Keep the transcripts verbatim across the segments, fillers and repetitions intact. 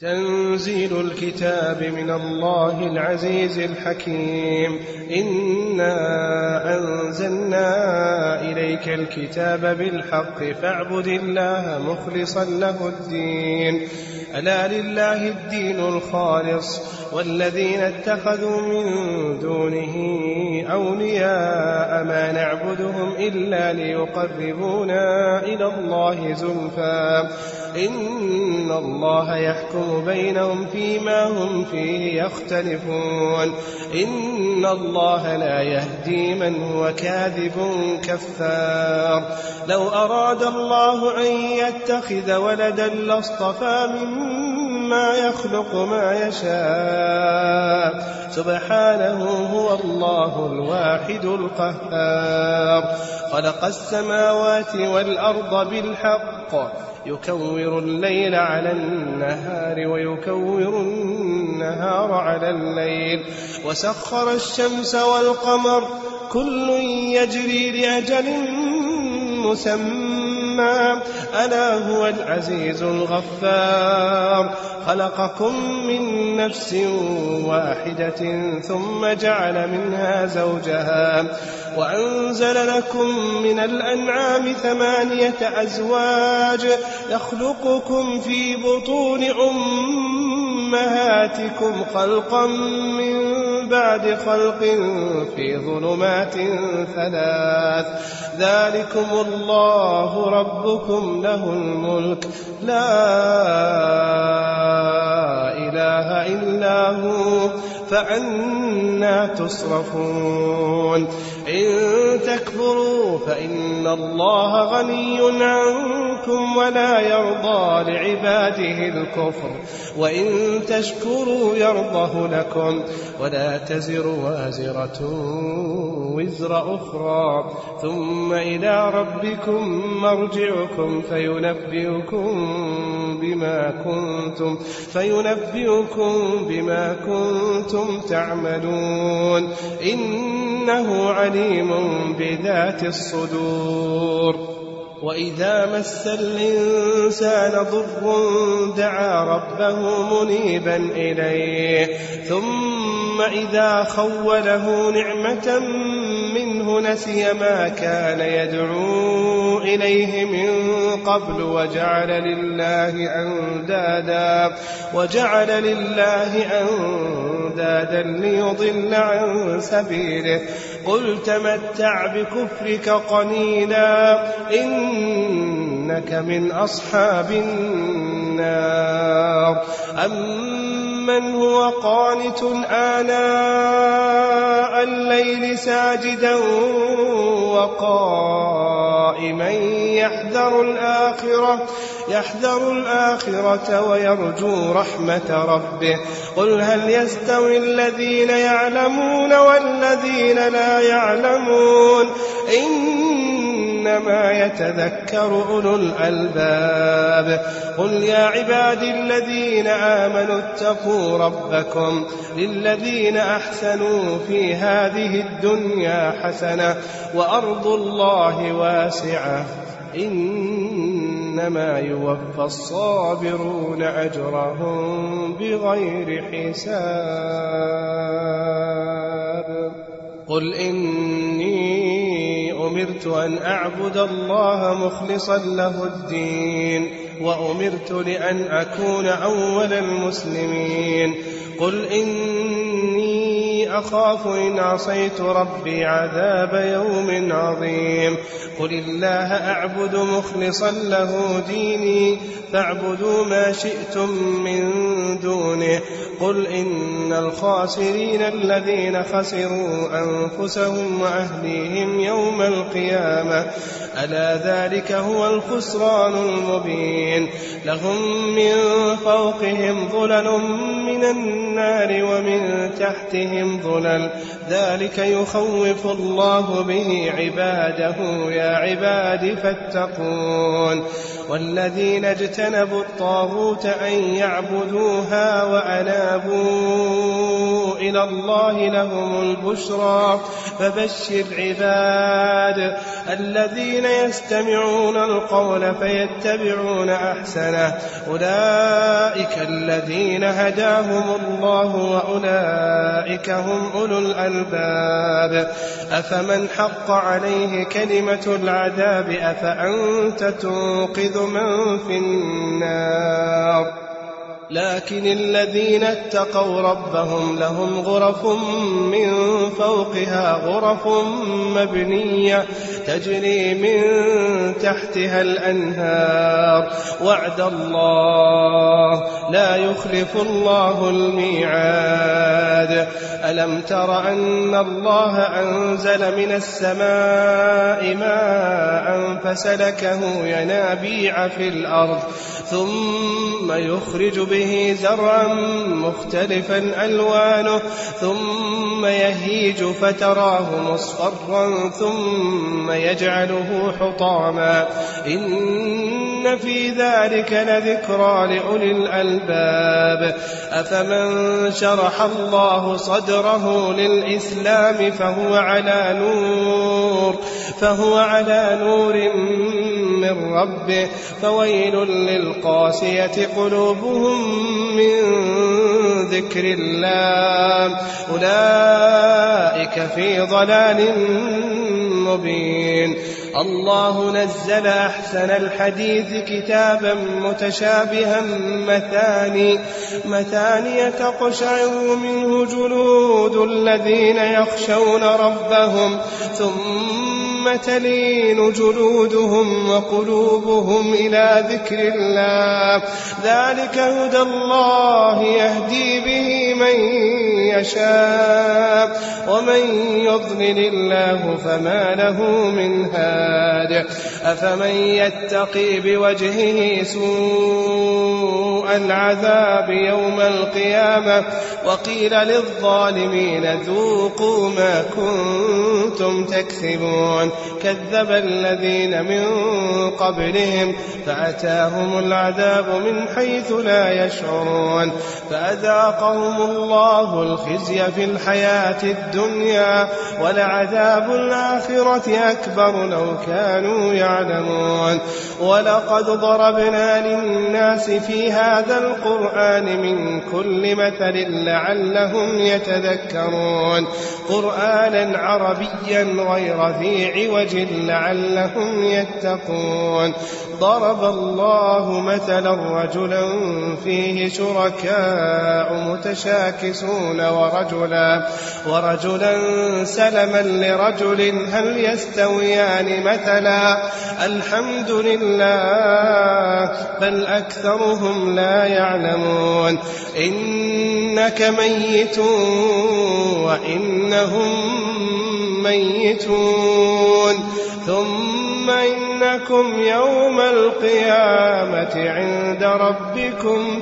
تنزيل الكتاب من الله العزيز الحكيم. إنا أنزلنا إليك الكتاب بالحق فاعبد الله مخلصا له الدين. ألا لله الدين الخالص والذين اتخذوا من دونه أولياء ما نعبدهم إلا ليقربونا إلى الله زلفى إن الله يحكم بينهم فيما هم فيه يختلفون. إن الله لا يهدي من هو كاذب كفار. لو أراد الله أن يتخذ ولدا لاصطفى مما يخلق ما يشاء سبحانه هو الله الواحد القهار. خلق السماوات والأرض بالحق يكور الليل على النهار ويكور النهار على الليل وسخر الشمس والقمر كل يجري لأجل مسمى ألا هو العزيز الغفار. خلقكم من نفس واحدة ثم جعل منها زوجها وأنزل لكم من الأنعام ثمانية أزواج يخلقكم في بطون أمهاتكم خلقا من بعد خلق في ظلمات ثلاث ذلكم الله ربكم له الملك لا إله إلا هو فأنى تصرفون. إن تكفروا فإن الله غني عنكم ولا يرضى لعباده الكفر وإن تشكروا يرضه لكم ولا تزر وازرة وزر أخرى ثم إلى ربكم مرجعكم فينبئكم بما كنتم فينبئكم بما كنتم تعملون إنه عليم بذات الصدور. وإذا مس الإنسان ضر دعا ربه منيبا إليه ثم إذا خوله نعمة منه نسي ما كان يدعو إليه من قبل وجعل لله أندادا وجعل لله أندادا ليضل عن سبيله. قل تمتع بكفرك قليلا إنك من أصحاب النار. أمن هو قانت آناء الليل ساجدا وقائما يحذر الآخرة يحذر الآخرة ويرجو رحمة ربه. قل هل يستوي الذين يعلمون والذين لا يعلمون إنما يتذكر أولو الألباب. قل يا عبادي الذين آمنوا اتقوا ربكم للذين أحسنوا في هذه الدنيا حسنة وأرض الله واسعة إنما يوفى الصابرون أجرهم بغير حساب. قل إني أمرت أن أعبد الله مخلصا له الدين وأمرت لأن أكون أول المسلمين. قل إني أخاف إن عصيت ربي عذاب يوم عظيم. قل الله أعبد مخلصا له ديني فاعبدوا ما شئتم من دونه. قل إن الخاسرين الذين خسروا أنفسهم وأهليهم يوم القيامة ألا ذلك هو الخسران المبين. لهم من فوقهم ظلل من النار ومن تحتهم ظلل ذلك يخوف الله به عباده يا عباد فاتقون. والذين اجتنبوا الطاغوت أن يعبدوها وأنابوا إلى الله لهم البشرى فبشر عباد الذين يستمعون القول فيتبعون أحسنه أولئك الذين هداهم الله وأولئك هم أولو الألباب أفمن حق عليه كلمة العذاب أفأنت تنقذ من في النار لكن الذين اتقوا ربهم لهم غرف من فوقها غرف مبنية تجري من تحتها الأنهار وعد الله لا يخلف الله الميعاد ألم تر أن الله أنزل من السماء ماء فسلكه ينابيع في الأرض ثم يخرج به زرعا مختلفا ألوانه ثم يهيج فتراه مصفرا ثم يجعله حطاما إن في ذلك لذكرى لأولي الألباب أفمن شرح الله صدره للإسلام فهو على نور فهو على نور من ربه فويل للقاسية قلوبهم من ذكر الله أولئك في ضلال مبين الله نزل أحسن الحديث كتابا متشابها مثاني مثانية تقشعر منه جلود الذين يخشون ربهم ثم تلين جلودهم وقلوبهم إلى ذكر الله ذلك هدى الله يهدي به من يشاء ومن يضلل الله فما له من هاد أفمن يتقي بوجهه سوء العذاب يوم القيامة وقيل للظالمين ذوقوا ما كنتم تكسبون كذب الذين من قبلهم فأتاهم العذاب من حيث لا يشعرون فأذاقهم الله الخزي في الحياة الدنيا ولعذاب الآخرة أكبر لو كانوا يعلمون ولقد ضربنا للناس في هذا القرآن من كل مثل لعلهم يتذكرون قرآنا عربيا غير ذي عوج لعلهم يتقون ضرب الله مثلا رجلا فيه شركاء متشاكسون ورجلا ورجلا سلما لرجل هل يستويان مثلا الحمد لله بل أكثرهم لا يعلمون إنك ميت وإنهم ميتون ثم إنكم يوم القيامة عند ربكم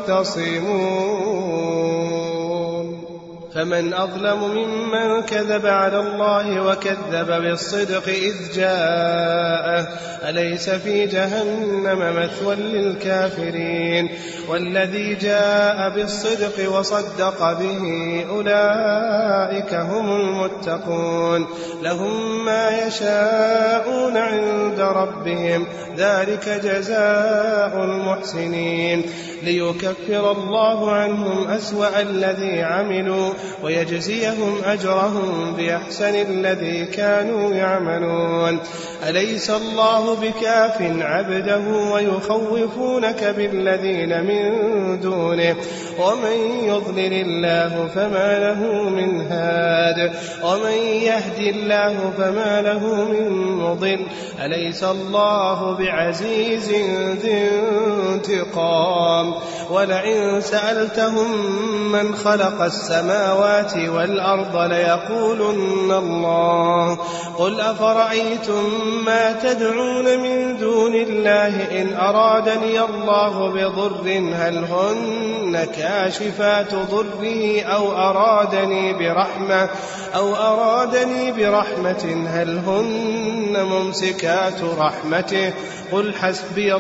تختصمون فمن أظلم ممن كذب على الله وكذب بالصدق إذ جاءه أليس في جهنم مثوى للكافرين والذي جاء بالصدق وصدق به أولئك هم المتقون لهم ما يشاءون عند ربهم ذلك جزاء المحسنين ليكفر الله عنهم أسوأ الذي عملوا ويجزيهم أجرهم بأحسن الذي كانوا يعملون أليس الله بكاف عبده ويخوفونك بالذين من دونه ومن يضلل الله فما له من هاد ومن يهدي الله فما له من مضل أليس الله بعزيز ذي انتقام ولئن سألتهم من خلق السماوات والأرض ليقولن الله قل أفرأيتم ما تدعون من دون الله إن أرادني الله بضر هل هن كاشفات ضره أو أرادني برحمة أو أرادني برحمة هل هن ممسكات رحمته قل حسبي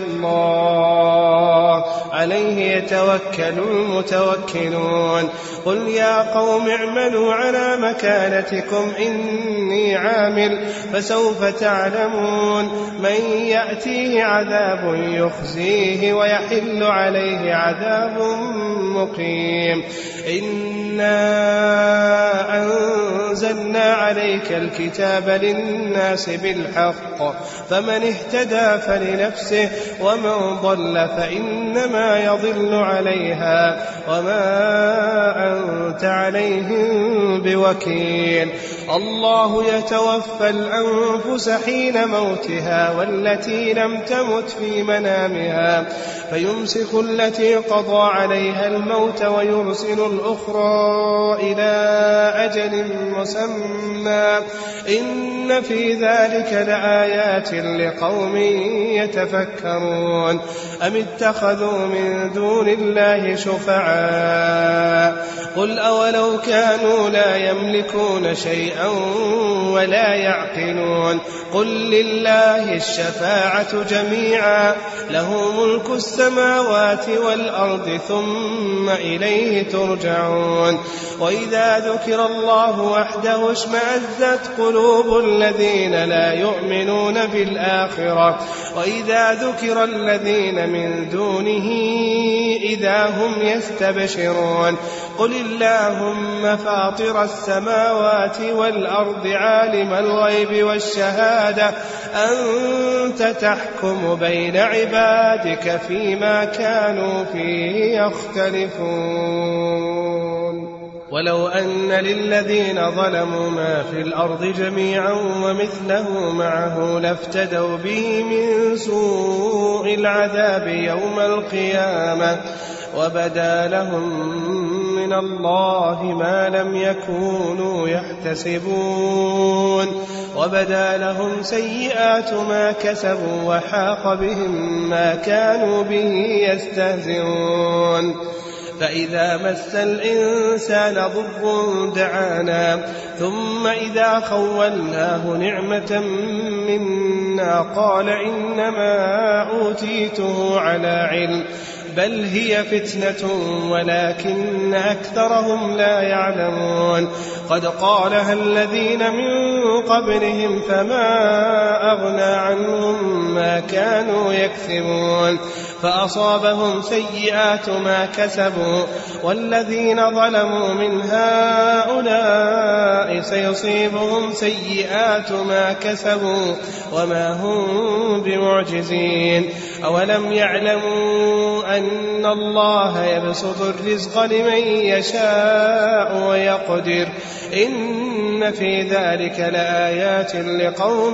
الله عليه يتوكل المتوكلون قل يا قوم اعملوا على مكانتكم إني عامل فسوف تعلمون من يأتيه عذاب يخزيه ويحل عليه عذاب مقيم إنا أنزلنا عليك الكتاب للناس بالحق فمن اهتدى فلنفسه ومن ضل فإنما يضل عليها وما أنت عليهم بوكيل الله يتوفى الأنفس حين موتها والتي لم تمت في منامها فيمسك التي قضى عليها الموت ويرسل الأخرى إلى أجل مسمى إن في ذلك لآيات لقوم يتفكرون أم اتخذوا من دون الله شفعاء قل أولو كانوا لا يملكون شيئا ولا يعقلون قل لله الشفاعة جميعا له ملك السماوات والأرض ثم إليه ترجعون وإذا ذكر الله وحده اشمأزت قلوب الذين لا يؤمنون بالآخرة وإذا ذكر الذين من دونه إذا هم يستبشرون قل اللهم فاطر السماوات والأرض عالم الغيب والشهادة أنت تحكم بين عبادك فيما كانوا فيه يختلفون ولو أن للذين ظلموا ما في الأرض جميعا ومثله معه لافتدوا به من سوء العذاب يوم القيامة وبدا لهم من الله ما لم يكونوا يحتسبون وبدا لهم سيئات ما كسبوا وحاق بهم ما كانوا به يستهزئون فإذا مس الإنسان ضر دعانا ثم إذا خولناه نعمة منا قال إنما أوتيته على علم بل هي فتنة ولكن أكثرهم لا يعلمون قد قالها الذين من قبلهم فما أغنى عنهم ما كانوا يكسبون فأصابهم سيئات ما كسبوا والذين ظلموا من هؤلاء سيصيبهم سيئات ما كسبوا وما هم بمعجزين أولم يعلموا أن الله يبسط الرزق لمن يشاء ويقدر إن في ذلك لآيات لقوم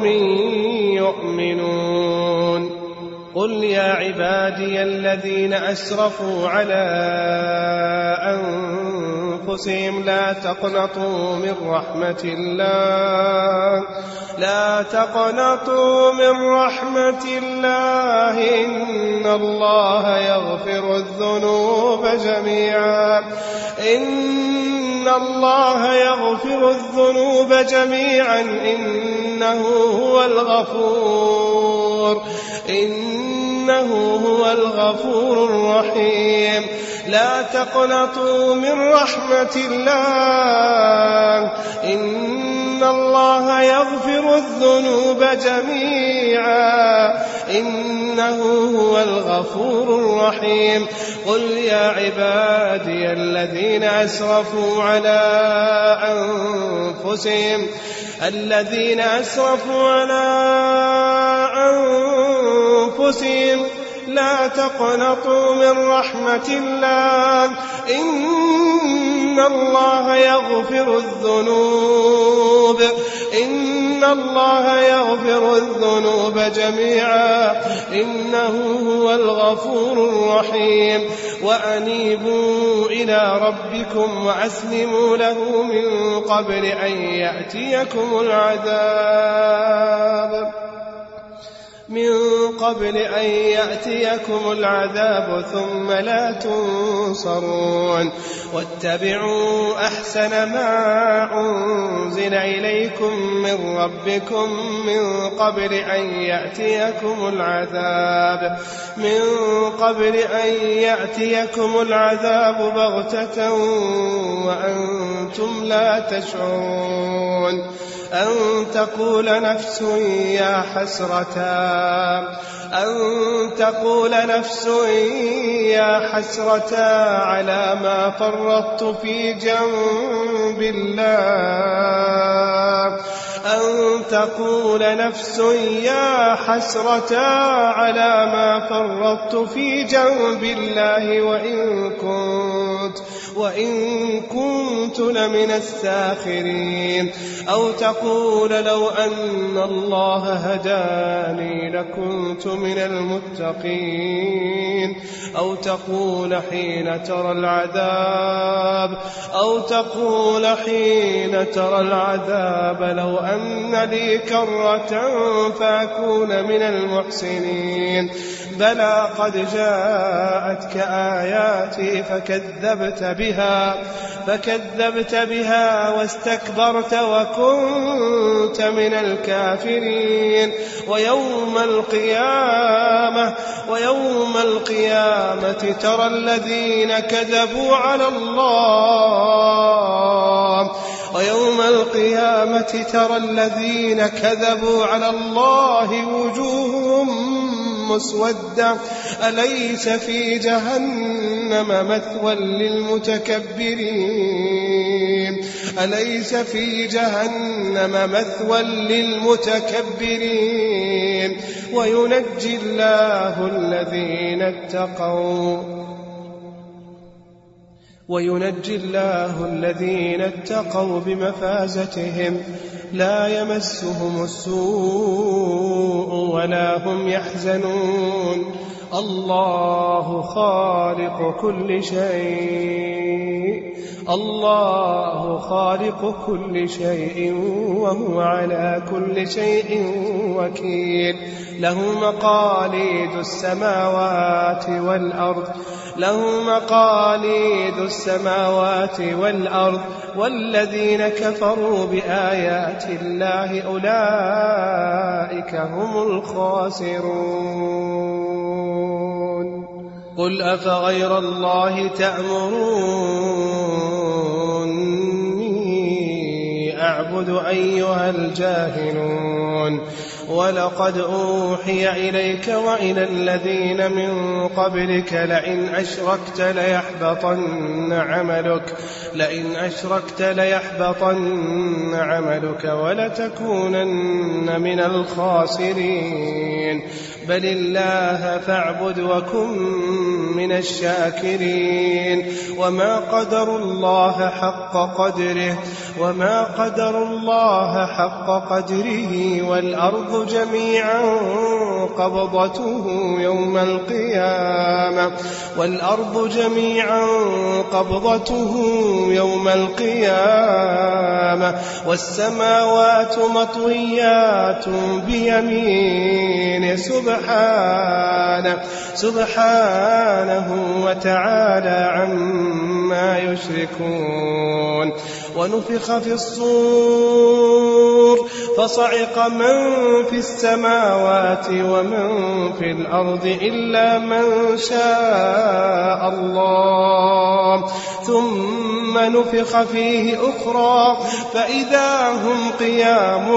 يؤمنون قل يا عبادي الذين أسرفوا على أنفسهم لا تقنطوا من رحمة الله لا تقنطوا من رحمة الله إن الله يغفر الذنوب جميعا إن الله يغفر الذنوب جميعا إنه هو الغفور إنه هو الغفور الرحيم لا تقنطوا من رحمة الله إن الله يغفر الذنوب جميعا إنه هو الغفور الرحيم قل يا عبادي الذين أسرفوا على أنفسهم الذين أسرفوا على أنفسهم لا تقنطوا من رحمة الله إن الله يغفر الذنوب إن الله يغفر الذنوب جميعا إنه هو الغفور الرحيم وأنيبوا إلى ربكم وأسلموا له من قبل أن يأتيكم العذاب من قبل أن يأتيكم العذاب ثم لا تنصرون واتبعوا أحسن ما أنزل إليكم من ربكم من قبل أن يأتيكم العذاب من قبل أن يأتيكم العذاب بغتة وأنتم لا تشعرون أن تقول نفس يا حسرتا أن تقول نفس يا حسرتا على ما فرطت في جنب الله أن تقول نفس يا حسرتا على ما فرطت في جنب الله وإن كنت وإن كنت لمن الساخرين أو تقول لو أن الله هداني لكنت من المتقين أو تقول حين ترى العذاب أو تقول حين ترى العذاب لو أن لي كرة فأكون من المحسنين بلى قد جاءتك آياتي فكذبت بها فكذبت بها واستكبرت وكنت من الكافرين ويوم القيامة ويوم القيامة ترى الذين كذبوا على الله ويوم القيامة ترى الذين كذبوا على الله وجوههم مسودة أليس في جهنم مثوى للمتكبرين أليس في جهنم مثوى للمتكبرين وينجي الله الذين اتقوا وينجي الله الذين اتقوا بمفازتهم لا يمسهم السوء ولا هم يحزنون الله خالق كل شيء الله خالق كل شيء وهو على كل شيء وكيل له مقاليد السماوات والأرض له مقاليد السماوات والأرض والذين كفروا بآيات الله أولئك هم الخاسرون قل أفغير الله تأمروني أعبد أيها الجاهلون ولقد أوحي إليك وإلى الذين من قبلك لئن أشركت ليحبطن عملك لئن أشركت ليحبطن عملك ولتكونن من الخاسرين بل الله فاعبد وكن من الشاكرين وما قدروا الله حق قدره وما قدروا الله حق قدره والأرض جميعا قبضته يوم القيامة والأرض جميعا قبضته يوم القيامة والسماوات مطويات بيمينه سبحانه سبحانه وتعالى عما يشركون ونفخ في الصور فصعق من في السماوات ومن في الأرض إلا من شاء الله ثم نفخ فيه أخرى فإذا هم قيام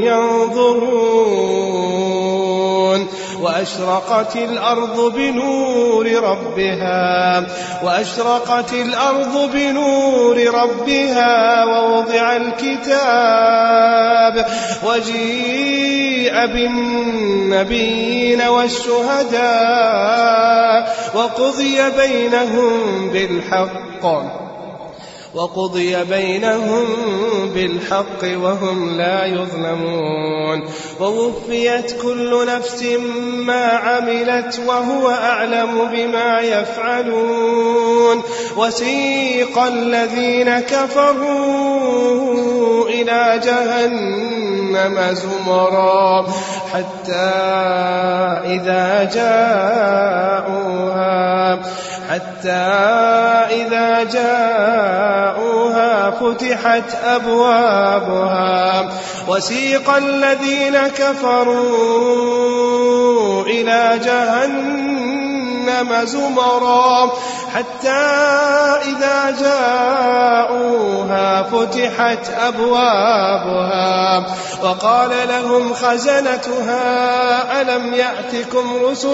ينظرون وأشرقت الأرض بنور ربها وأشرقت الأرض بنور ربها ووضع الكتاب وجيء بالنبيين والشهداء وقضي بينهم بالحق وقضي بينهم بالحق وهم لا يظلمون ووفيت كل نفس ما عملت وهو أعلم بما يفعلون وسيق الذين كفروا إلى جهنم زمرا حتى إذا جاءوها حتى إذا جاءوها فتحت أبوابها وسيق الذين كفروا إلى جهنم زمرا حتى إذا جاءوها فتحت أبوابها وقال لهم خزنتها ألم يأتكم رسل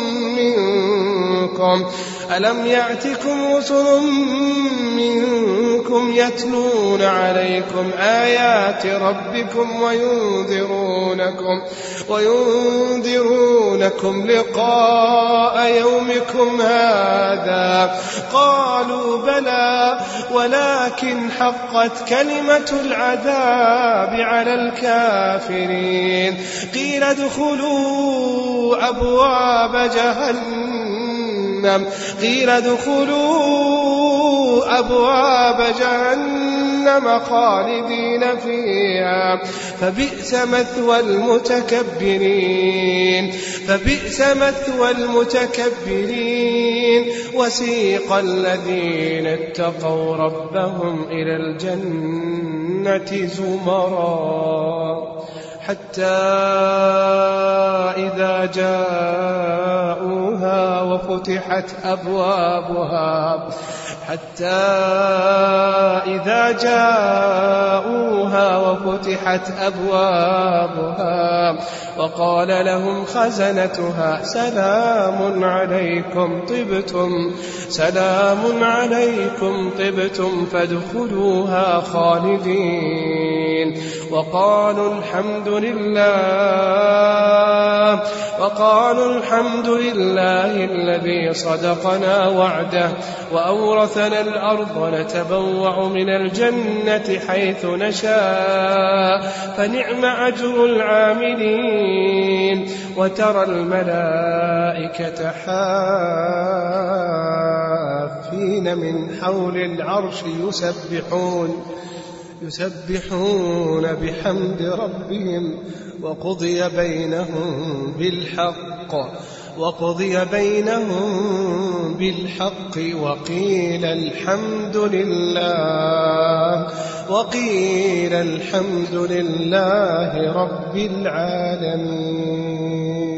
منكم ألم يأتكم رسل منكم يتلون عليكم آيات ربكم وينذرونكم وينذرونكم لقاء يومكم هذا قالوا بلى ولكن حقت كلمة العذاب على الكافرين قيل ادخلوا أبواب جهنم قيل ادخلوا أبواب جهنم خالدين فيها فبئس مثوى المتكبرين فبئس مثوى المتكبرين وسيق الذين اتقوا ربهم إلى الجنة زمرا حتى إذا جاءوها وفتحت أبوابها حتى إذا جاءوها وفتحت أبوابها وقال لهم خزنتها سلام عليكم طبتم سلام عليكم طبتم فادخلوها خالدين وقالوا الحمد لله وقالوا الحمد لله الذي صدقنا وعده وأورثنا الأرض نتبوأ من الجنة حيث نشاء فنعم أجر العاملين وترى الملائكة حافين من حول العرش يسبحون يسبحون بحمد ربهم وقضي بينهم بالحق وقضي بينهم بالحق وقيل الحمد لله وقيل الحمد لله رب العالمين.